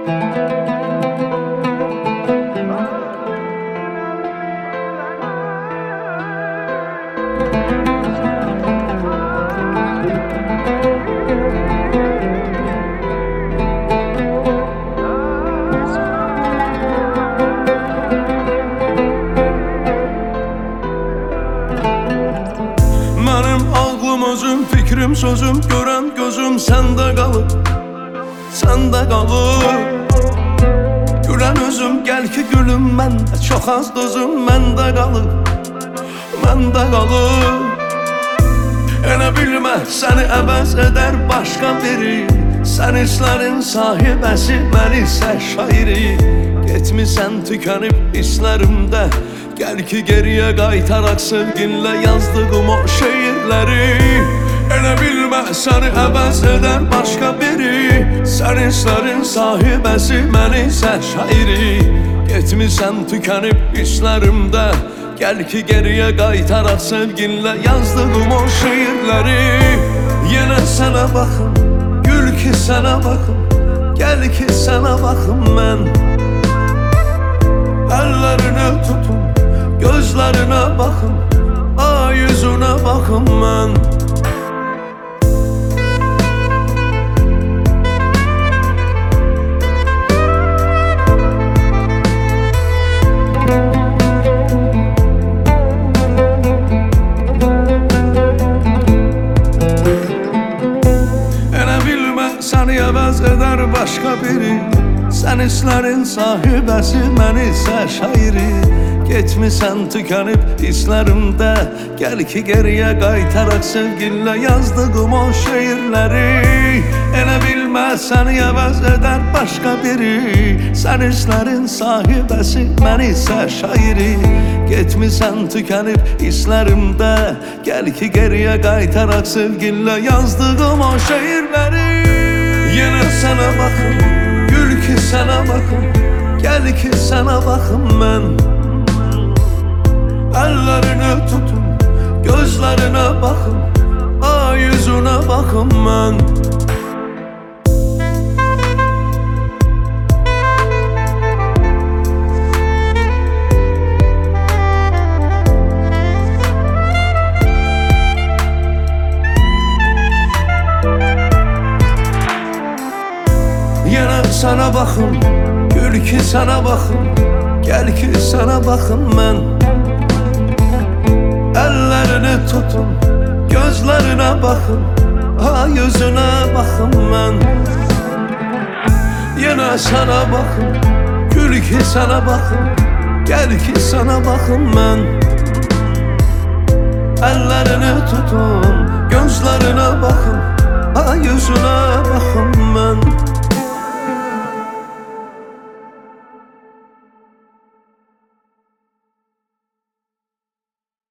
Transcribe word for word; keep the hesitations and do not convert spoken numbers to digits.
Özüm, fikrim, sözüm, gören gözüm sende kalır, sende kalır. Gülen özüm, gel ki gülüm məndə, çox az dözüm məndə qalır, məndə qalır. Elə bilmə, səni əvəz edər başqa biri, sən hislərin sahibəsi, mən isə şairi. Getmisən tükənib hislərimdə, gəl ki geriyə qaytaraq sevginlə yazdığım o şeirləri. Elə bilmə, səni əvəz edər başqa biri, sən hislərin sahibəsi, mən isə şairi. Getmisən tükənib hislərimdə, gəl ki geriyə qaytaraq sevginlə yazdığım o şeirləri. Yenə sənə baxım, gül ki sənə baxım, gəl ki sənə baxım mən. Əllərini tutum, gözlərinə baxım, ay yüzünə baxım mən. Elə bilmə, səni əvəz edər başqa biri, sən hislərin sahibəsi, mən isə şairi. Getmisən tükənib hislərimdə, gəl ki geriyə qaytaraq sevginlə yazdığım o şeirləri. Elə bilmə, səni əvəz edər başqa biri, sən hislərin sahibəsi, mən isə şairi. Getmisən tükənib hislərimdə, gəl ki geriyə qaytaraq sevginlə yazdığım o şeirləri. Yenə sənə baxım, gül ki sənə baxım, gəl ki sənə baxım mən. Əllərini tutum, gözlərinə baxım, ay yüzünə baxım mən. Yenə sənə baxım, gül ki sənə baxım, gəl ki sənə baxım mən. Əllərini tutun, gözlərinə baxın, ay yüzünə baxım mən. Yenə sənə baxım, gül ki sənə baxım, gəl ki sənə baxım mən. Əllərini tutun, gözlərinə